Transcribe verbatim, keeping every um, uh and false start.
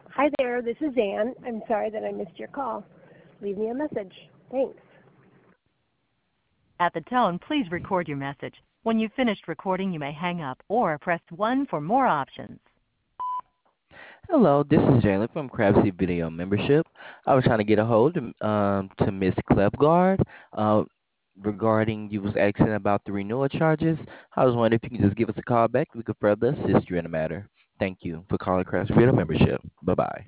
Hi there, this is Anne. I'm sorry that I missed your call. Leave me a message. Thanks. At the tone, please record your message. When you've finished recording, you may hang up or press one for more options. Hello, this is Jalen from Crabsy Video Membership. I was trying to get a hold of, um, to Miss Klebgard uh, regarding you was asking about the renewal charges. I was wondering if you can just give us a call back. We could further assist you in the matter. Thank you for calling Crabsy Video Membership. Bye bye.